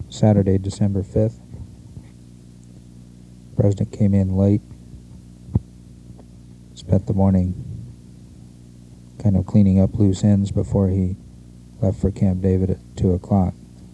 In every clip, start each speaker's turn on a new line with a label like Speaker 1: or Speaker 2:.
Speaker 1: Saturday, December 5th. The President came in late, spent the morning kind of cleaning up loose ends before he left for Camp David at 2 o'clock.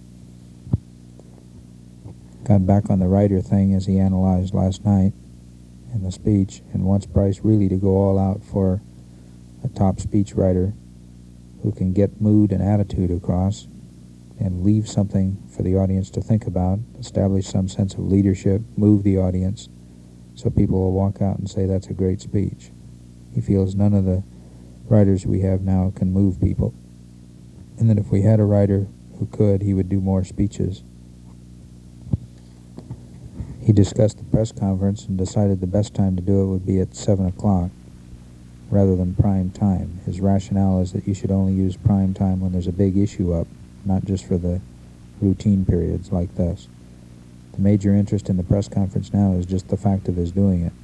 Speaker 1: Got back on the writer thing as he analyzed last night in the speech, and wants Bryce really to go all out for a top speech writer who can get mood and attitude across and leave something for the audience to think about, establish some sense of leadership, move the audience, so people will walk out and say that's a great speech. He feels none of the writers we have now can move people, and that if we had a writer who could, he would do more speeches. He discussed the press conference and decided the best time to do it would be at 7 o'clock rather than prime time. His rationale is that you should only use prime time when there's a big issue up, not just for the routine periods like this. The major interest in the press conference now is just the fact of his doing it.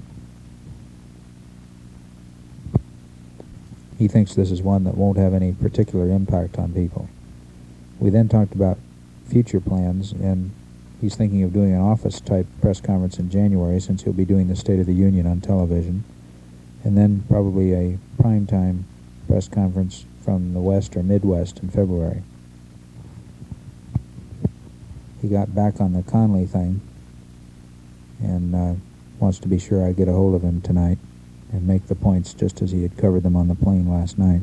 Speaker 1: He thinks this is one that won't have any particular impact on people. We then talked about future plans, and he's thinking of doing an office-type press conference in January, since he'll be doing the State of the Union on television, and then probably a primetime press conference from the West or Midwest in February. He got back on the Conley thing and wants to be sure I get a hold of him tonight and make the points just as he had covered them on the plane last night.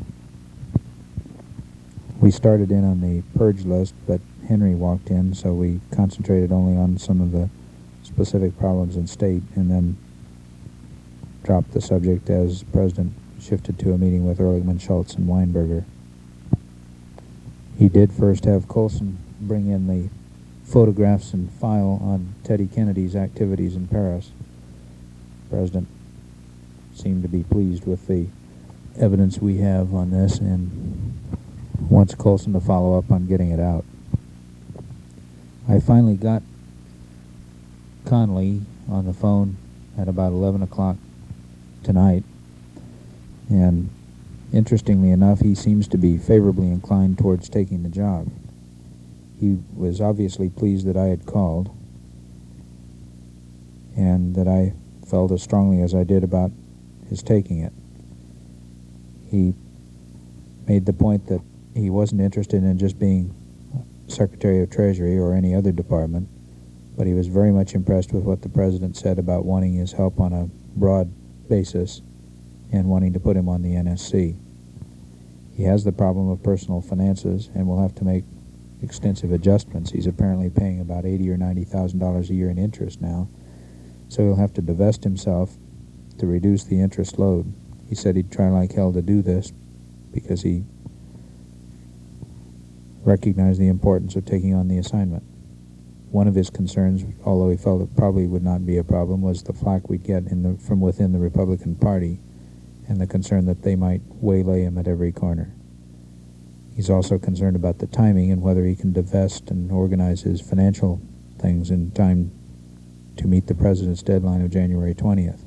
Speaker 1: We started in on the purge list, but Henry walked in, so we concentrated only on some of the specific problems in state, and then dropped the subject as the President shifted to a meeting with Ehrlichman, Schultz, and Weinberger. He did first have Colson bring in the photographs and file on Teddy Kennedy's activities in Paris. The President seemed to be pleased with the evidence we have on this and wants Colson to follow up on getting it out. I finally got Conley on the phone at about 11 o'clock tonight, and interestingly enough, he seems to be favorably inclined towards taking the job. He was obviously pleased that I had called and that I felt as strongly as I did about his taking it. He made the point that he wasn't interested in just being Secretary of Treasury or any other department, but he was very much impressed with what the President said about wanting his help on a broad basis and wanting to put him on the NSC. He has the problem of personal finances and will have to make extensive adjustments. He's apparently paying about $80,000 or $90,000 a year in interest now, so he'll have to divest himself to reduce the interest load. He said he'd try like hell to do this because he recognized the importance of taking on the assignment. One of his concerns, although he felt it probably would not be a problem, was the flack we'd get from within the Republican Party and the concern that they might waylay him at every corner. He's also concerned about the timing and whether he can divest and organize his financial things in time to meet the President's deadline of January 20th.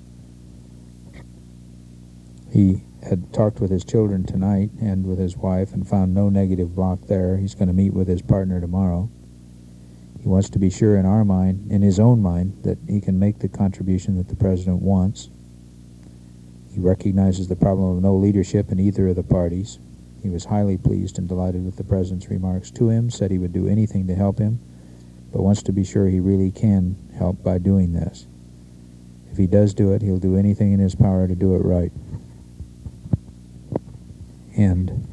Speaker 1: He had talked with his children tonight and with his wife and found no negative block there. He's going to meet with his partner tomorrow. He wants to be sure in his own mind, that he can make the contribution that the President wants. He recognizes the problem of no leadership in either of the parties. He was highly pleased and delighted with the President's remarks to him, said he would do anything to help him, but wants to be sure he really can help by doing this. If he does do it, he'll do anything in his power to do it right. And